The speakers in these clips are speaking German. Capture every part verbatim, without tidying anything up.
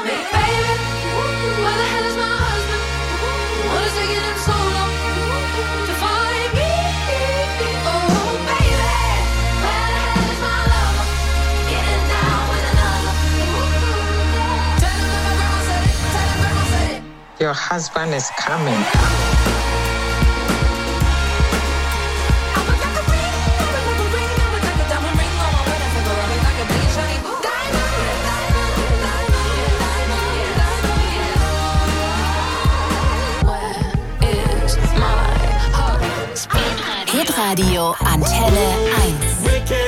Your husband is coming. Hitradio Antenne eins.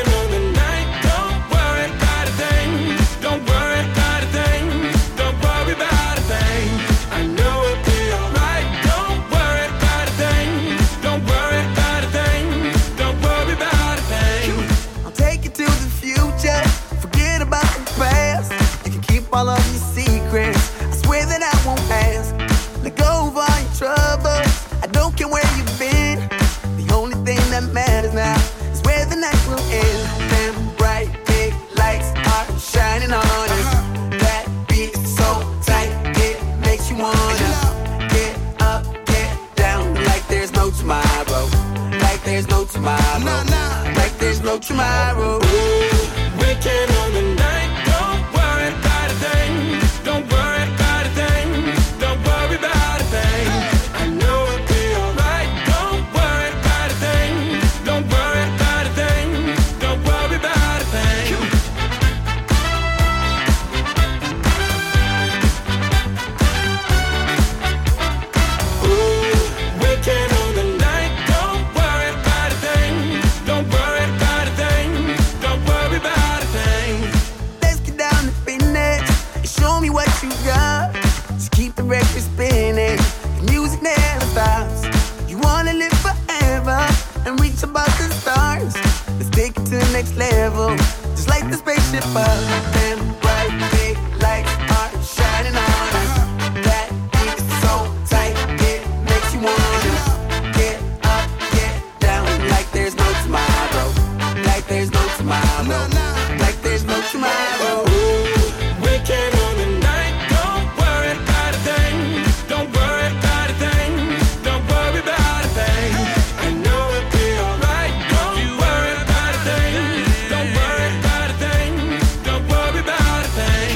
All of your secrets, I swear that I won't ask. Let go of all your troubles, I don't care where you've been. The only thing that matters now is where the night will end. Them bright big lights are shining on us. That beat is so tight, it makes you wanna get up, get down, like there's no tomorrow. Like there's no tomorrow. Like there's no tomorrow. Weekend on the night, don't worry about a thing. Don't worry about a thing. Don't worry about a thing. I know it'll be alright. Don't worry about a thing. Don't worry about a thing. Don't worry about a thing. Ooh, weekend on the night. Don't worry about a thing. Don't worry about a thing. Don't worry about a thing. Let's get down to business. Show me what you got. Just keep the record spinning. The music never stops. You wanna live forever and reach above the stars. Let's take it to the next level. Just like the spaceship up. Them bright big lights are shining on us. That beat is so tight, it makes you wanna get up, get down, like there's no tomorrow. Like there's no tomorrow. Like there's no tomorrow. Weekend on the night, don't worry about a thing. Don't worry about a thing. Don't worry about a thing. I know it'll be alright. Don't worry about a thing. Don't worry about a thing. Don't worry about a thing.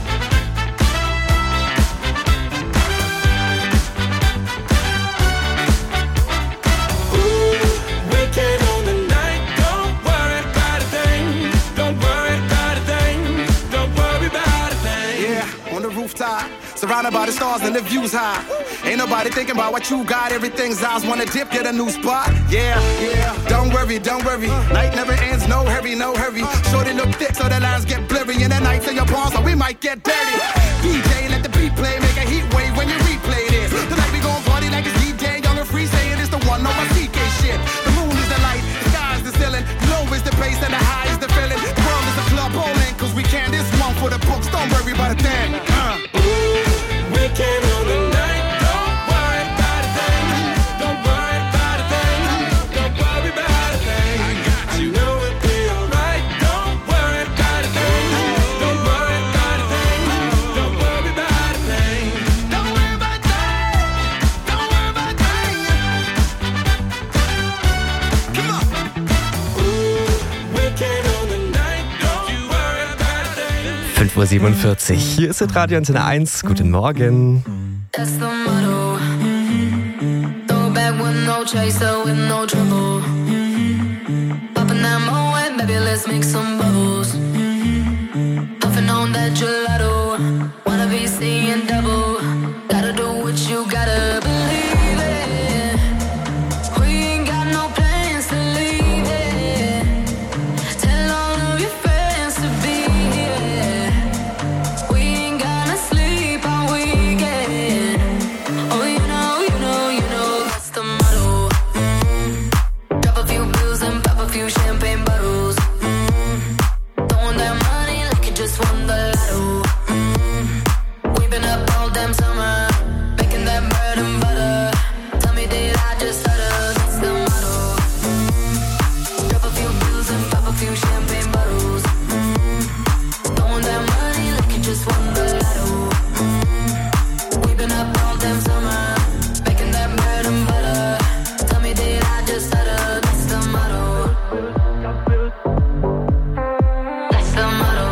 Ooh, weekend on the night, don't worry about a thing. Don't worry about a thing. Don't worry about a thing. Yeah, on the rooftop, surrounded by the stars and the views high. Ain't nobody thinking about what you got. Everything's ours. Wanna dip, get a new spot. Yeah, yeah. Don't worry, don't worry. Night never ends. No hurry, no hurry. Shorty look thick, so the lines get blurry. And the nights in your palms, so we might get dirty. D J, let the beat play, make a heat wave when you replay this. Tonight we gon' party like it's D J, young and free, saying it's the one on my C K shit. The moon is the light, the sky is the ceiling. Low is the bass and the high is the feeling. The world is a club bowling, cause we can. This one for the books. Don't worry about a thing. Uh. Weekend on the night, don't worry about a thing. Don't worry about a thing. Don't worry about a thing. I know it'll be alright. Don't worry about a thing. Don't worry about a thing. Don't worry about a thing. Don't worry about a thing. Don't worry about a thing. Come on. Ooh, weekend on the night, don't worry about a thing. fünf Uhr siebenundvierzig. Hier ist Radio Antenne eins. Guten Morgen. That's the motto. Throw back with no chaser, with no trouble. Popping that Moet, baby, let's make some bubbles. Puffing on that gelato. Wanna be seeing double. Gotta do what you gotta believe it. We ain't got no plans to leave it. Tell all of your friends to be here. We ain't gonna sleep all weekend. Oh, you know, you know, you know, that's the motto. Mm. Drop a few bills and pop a few champagne bottles. Mm. Throwing that money like you just won the lotto. Mm. We've been up all damn summer, making that bread and butter. Tell me, did I just stutter? That's the motto. Mm. Drop a few bills and pop a few champagne bottles. Mm. Throwing that money like you just won the lotto. the motto.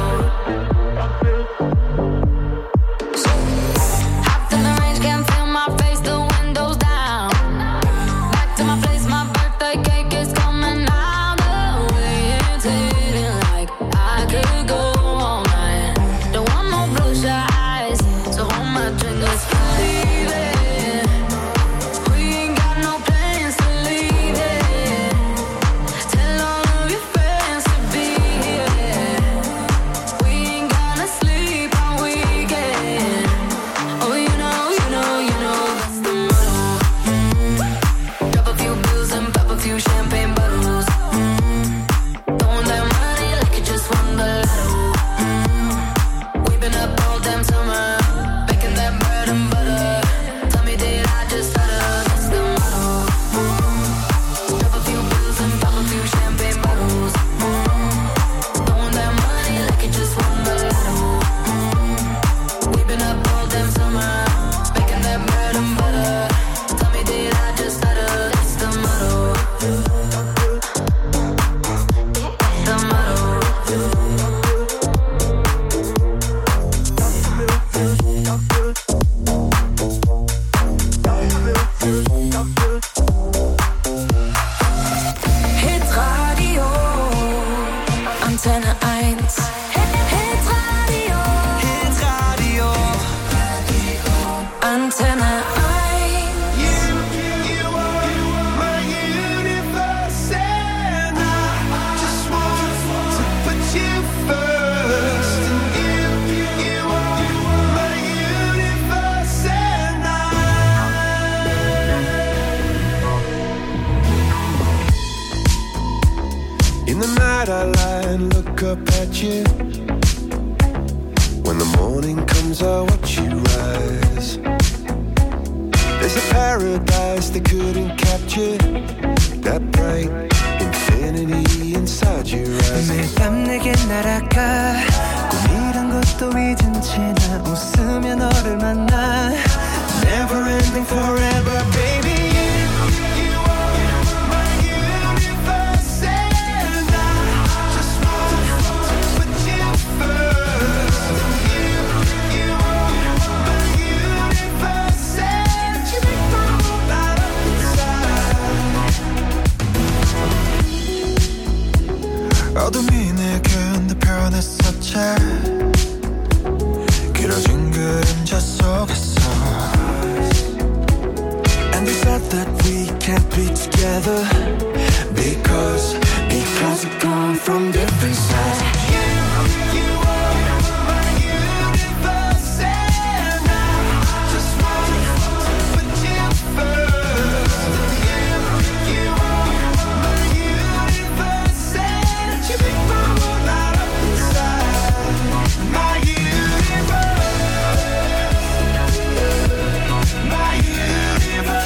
Hopped in the range, can't feel my face, the windows down. Back to my place, my birthday cake is coming out. The way it's hitting, like I could go all night. Don't want no bloodshot eyes, so hold my drink, let's leave it. We ain't got no plans to leave it. Tell all of your friends to be here. We ain't gonna sleep all weekend. Oh, you know, you know, you know that's the motto. Drop a few bills and pop a few champagne bottles. Throwing that money like you just won the lotto. We've been up all damn summer, baking that bread and butter. Tell me, did I just stutter? That's the motto. Drop a few bills and pop a few champagne bottles. Throwing that money like you just won the lotto. We've been up all damn summer, baking that bread and butter. Tell me, did I just stutter? That's the motto. The motto. Hitradio Antenne eins. Hitradio Hitradio. Antenne eins. You, you are my universe, and I just want to put you first. And you, you are my universe, and I. In the night I lie and look up at you. When the morning comes I watch you rise. There's a paradise they couldn't capture. That bright infinity inside your eyes. 매일 밤 내게 날아가 꿈이란 것도 잊은 채 나 웃으며 너를 만나 Never ending forever, baby. You, you are my universe, and I just want to put you first. You, you are my universe, and you make my whole light up inside. 어둠이 내게 흔들 변했었지. 길어진 그림자 속에서. And they said that we can't be together Because, because we come from different sides. You, you are my universe, and I just want to put you first. You, you are my universe, and you make my whole light up inside. My universe, my universe.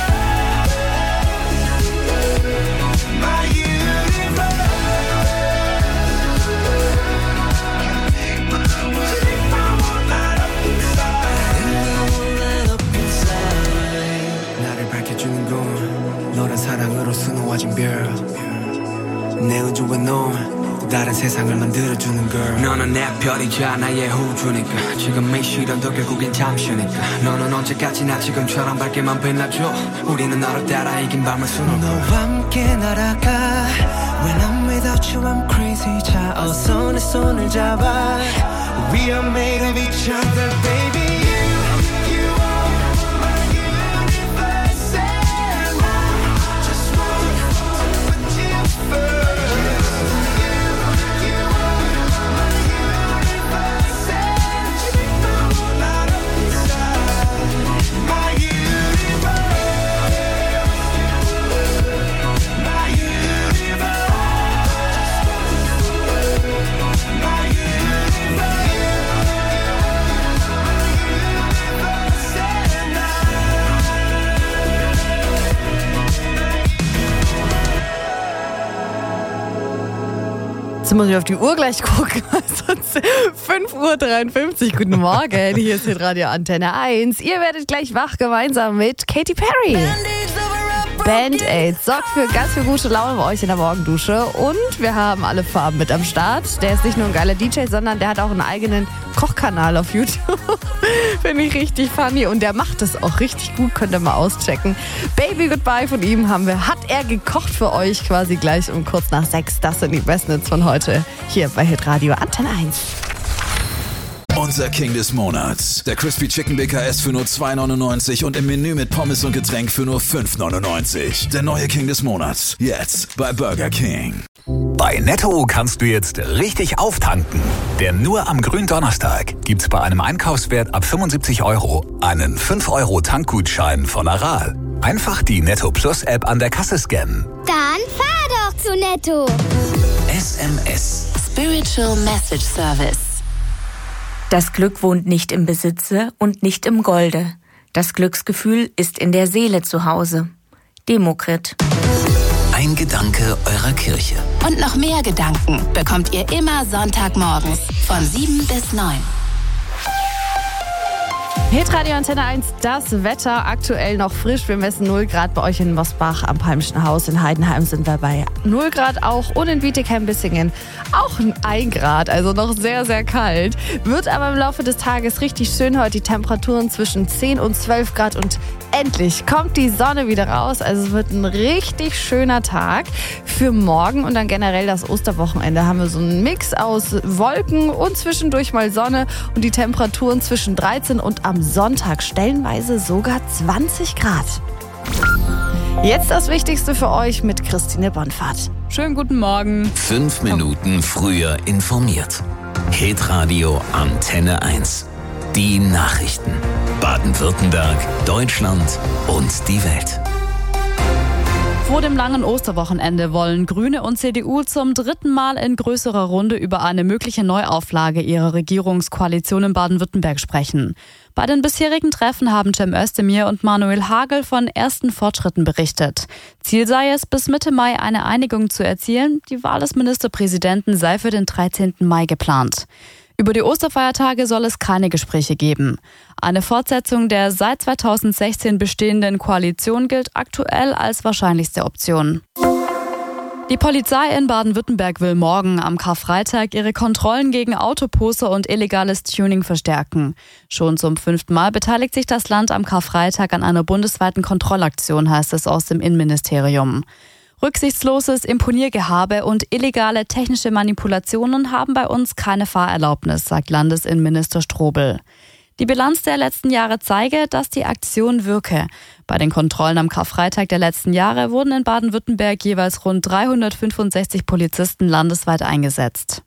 나를 밝혀주는 건 너란 사랑으로 수놓아진 별. 내 우주에 넌 또 다른 세상을 만들어주는 걸. 너는 내 별이자 나의 우주니까 지금 이 시련도 결국엔 잠시니까. 너는 언제까지나 지금처럼 밝게만 빛나줘. 우리는 너를 따라 이긴 밤을 수놓고 너와 함께 날아가. When I'm without you I'm crazy. 자 어서 내 손을 잡아. We are made of each other baby. Jetzt muss ich auf die Uhr gleich gucken, sonst fünf Uhr dreiundfünfzig. Guten Morgen, hier ist Hitradio Antenne eins. Ihr werdet gleich wach gemeinsam mit Katy Perry. Band-Aids over Band-Aid sorgt für ganz viel gute Laune bei euch in der Morgendusche. Und wir haben alle Farben mit am Start. Der ist nicht nur ein geiler D J, sondern der hat auch einen eigenen Kochkanal auf YouTube. Finde ich richtig funny. Und der macht das auch richtig gut. Könnt ihr mal auschecken. Baby Goodbye von ihm haben wir. Hat er gekocht für euch quasi gleich um kurz nach sechs. Das sind die besten Hits von heute. Hier bei Hitradio Antenne eins. Unser King des Monats. Der Crispy Chicken B K S für nur zwei neunundneunzig und im Menü mit Pommes und Getränk für nur fünf neunundneunzig. Der neue King des Monats. Jetzt bei Burger King. Bei Netto kannst du jetzt richtig auftanken. Denn nur am Gründonnerstag gibt's bei einem Einkaufswert ab fünfundsiebzig Euro einen fünf Euro Tankgutschein von Aral. Einfach die Netto Plus App an der Kasse scannen. Dann fahr doch zu Netto. S M S. Spiritual Message Service. Das Glück wohnt nicht im Besitze und nicht im Golde. Das Glücksgefühl ist in der Seele zu Hause. Demokrit. Ein Gedanke eurer Kirche. Und noch mehr Gedanken bekommt ihr immer Sonntagmorgens von sieben bis neun. Hitradio Antenne eins, das Wetter aktuell noch frisch. Wir messen null Grad bei euch in Mosbach am Palmischen Haus. In Heidenheim sind wir bei null Grad auch. Und in Bietigheim-Bissingen auch ein Grad. Also noch sehr, sehr kalt. Wird aber im Laufe des Tages richtig schön heute. Die Temperaturen zwischen zehn und zwölf Grad. Und endlich kommt die Sonne wieder raus. Also es wird ein richtig schöner Tag für morgen. Und dann generell das Osterwochenende haben wir so einen Mix aus Wolken und zwischendurch mal Sonne. Und die Temperaturen zwischen dreizehn und am Sonntag stellenweise sogar zwanzig Grad. Jetzt das Wichtigste für euch mit Christine Bonfahrt. Schönen guten Morgen. Fünf Minuten früher informiert. Hitradio Antenne eins. Die Nachrichten. Baden-Württemberg, Deutschland und die Welt. Vor dem langen Osterwochenende wollen Grüne und C D U zum dritten Mal in größerer Runde über eine mögliche Neuauflage ihrer Regierungskoalition in Baden-Württemberg sprechen. Bei den bisherigen Treffen haben Cem Özdemir und Manuel Hagel von ersten Fortschritten berichtet. Ziel sei es, bis Mitte Mai eine Einigung zu erzielen. Die Wahl des Ministerpräsidenten sei für den dreizehnten Mai geplant. Über die Osterfeiertage soll es keine Gespräche geben. Eine Fortsetzung der seit zweitausendsechzehn bestehenden Koalition gilt aktuell als wahrscheinlichste Option. Die Polizei in Baden-Württemberg will morgen am Karfreitag ihre Kontrollen gegen Autoposer und illegales Tuning verstärken. Schon zum fünften Mal beteiligt sich das Land am Karfreitag an einer bundesweiten Kontrollaktion, heißt es aus dem Innenministerium. Rücksichtsloses Imponiergehabe und illegale technische Manipulationen haben bei uns keine Fahrerlaubnis, sagt Landesinnenminister Strobel. Die Bilanz der letzten Jahre zeige, dass die Aktion wirke. Bei den Kontrollen am Karfreitag der letzten Jahre wurden in Baden-Württemberg jeweils rund dreihundertfünfundsechzig Polizisten landesweit eingesetzt.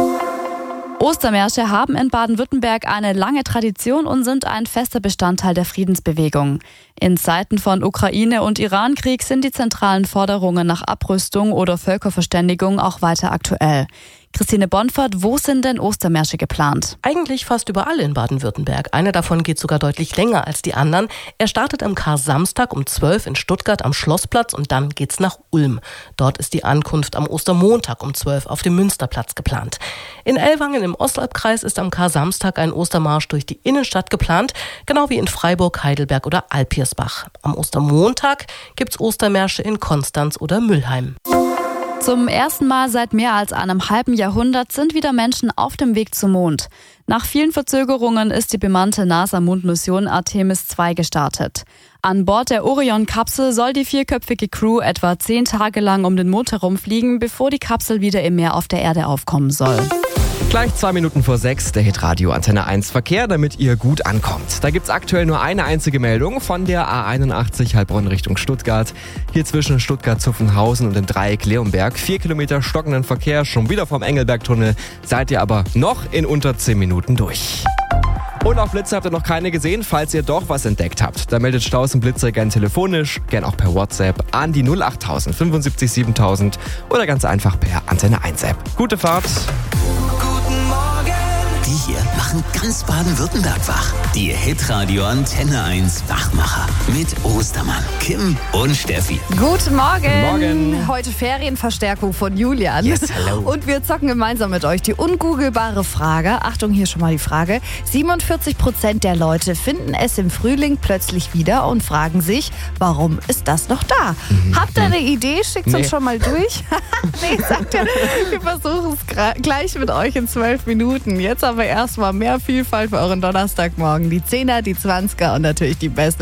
Ostermärsche haben in Baden-Württemberg eine lange Tradition und sind ein fester Bestandteil der Friedensbewegung. In Zeiten von Ukraine- und Irankrieg sind die zentralen Forderungen nach Abrüstung oder Völkerverständigung auch weiter aktuell. Christine Bonfahrt, wo sind denn Ostermärsche geplant? Eigentlich fast überall in Baden-Württemberg. Einer davon geht sogar deutlich länger als die anderen. Er startet am Kar-Samstag um zwölf in Stuttgart am Schlossplatz und dann geht's nach Ulm. Dort ist die Ankunft am Ostermontag um zwölf auf dem Münsterplatz geplant. In Ellwangen im Ostalbkreis ist am Kar-Samstag ein Ostermarsch durch die Innenstadt geplant, genau wie in Freiburg, Heidelberg oder Alpirsbach. Am Ostermontag gibt's Ostermärsche in Konstanz oder Mülheim. Zum ersten Mal seit mehr als einem halben Jahrhundert sind wieder Menschen auf dem Weg zum Mond. Nach vielen Verzögerungen ist die bemannte NASA-Mondmission Artemis zwei gestartet. An Bord der Orion-Kapsel soll die vierköpfige Crew etwa zehn Tage lang um den Mond herumfliegen, bevor die Kapsel wieder im Meer auf der Erde aufkommen soll. Gleich zwei Minuten vor sechs, der Hitradio Antenne eins Verkehr, damit ihr gut ankommt. Da gibt's aktuell nur eine einzige Meldung von der A einundachtzig Heilbronn Richtung Stuttgart. Hier zwischen Stuttgart-Zuffenhausen und dem Dreieck Leonberg. Vier Kilometer stockenden Verkehr, schon wieder vom Engelbergtunnel. Seid ihr aber noch in unter zehn Minuten durch. Und auf Blitze habt ihr noch keine gesehen, falls ihr doch was entdeckt habt. Da meldet Staus und Blitze gern telefonisch, gern auch per WhatsApp an die null achttausend fünfundsiebzig siebentausend oder ganz einfach per Antenne eins App. Gute Fahrt! Die hier macht machen ganz Baden-Württemberg wach. Die Hitradio Antenne eins Wachmacher mit Ostermann, Kim und Steffi. Guten Morgen. Morgen. Heute Ferienverstärkung von Julian. Yes, hello. Und wir zocken gemeinsam mit euch die ungoogelbare Frage. Achtung, hier schon mal die Frage. siebenundvierzig Prozent der Leute finden es im Frühling plötzlich wieder und fragen sich, warum ist das noch da? Mhm. Habt ihr eine Idee? Schickt Nee. uns schon mal durch. Nee, sagt ihr, wir versuchen es gra- gleich mit euch in zwölf Minuten. Jetzt aber erstmal mehr Vielfalt für euren Donnerstagmorgen. Die Zehner, die Zwanziger und natürlich die besten